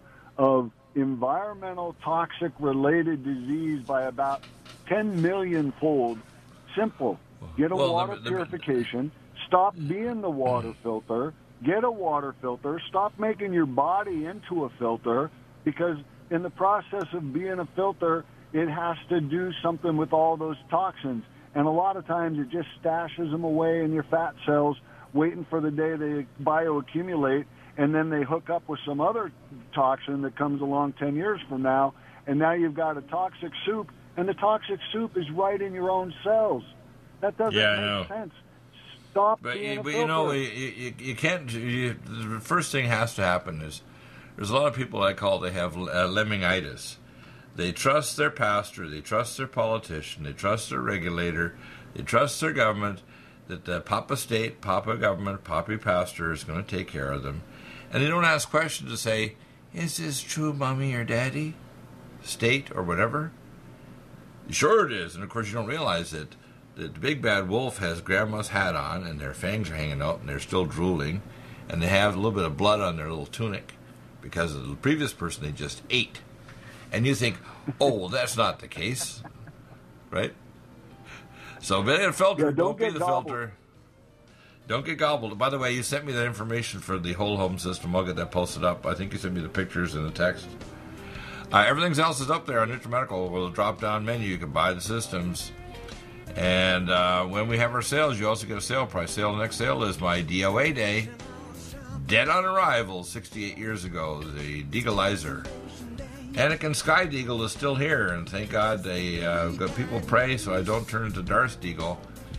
environmental toxic related disease by about 10 million fold? Simple. Get a water purification. Stop being the water filter. Get a water filter. Stop making your body into a filter, because in the process of being a filter, it has to do something with all those toxins. And a lot of times it just stashes them away in your fat cells, waiting for the day they bioaccumulate, and then they hook up with some other toxin that comes along 10 years from now, and now you've got a toxic soup, and the toxic soup is right in your own cells. That doesn't make sense. Stop being a filter. You can't. The first thing has to happen is there's a lot of people they have lemmingitis. They trust their pastor, they trust their politician, they trust their regulator, they trust their government, that the Papa State, Papa Government, Papa Pastor is going to take care of them. And they don't ask questions to say, is this true, Mommy or Daddy? State or whatever? Sure it is. And, of course, you don't realize that the big bad wolf has Grandma's hat on, and their fangs are hanging out, and they're still drooling, and they have a little bit of blood on their little tunic because of the previous person they just ate. And you think, oh, well, that's not the case, right? So, be a filter. Don't be the filter. Don't get gobbled. By the way, you sent me that information for the whole home system. I'll get that posted up. I think you sent me the pictures and the text. Everything else is up there on NutriMedical with a drop-down menu. You can buy the systems. And when we have our sales, you also get a sale price. The next sale is my DOA day. Dead on arrival 68 years ago, the Deagleizer. Anakin Sky Deagle is still here, and thank God people pray so I don't turn into Darth Deagle.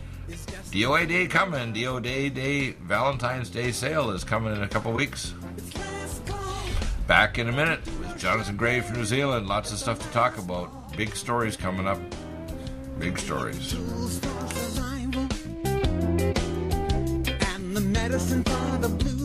DOA Day coming. DOA Day Valentine's Day sale is coming in a couple weeks. Back in a minute with Jonathan Gray from New Zealand. Lots of stuff to talk about. Big stories coming up. Big stories. And the medicine for the blues.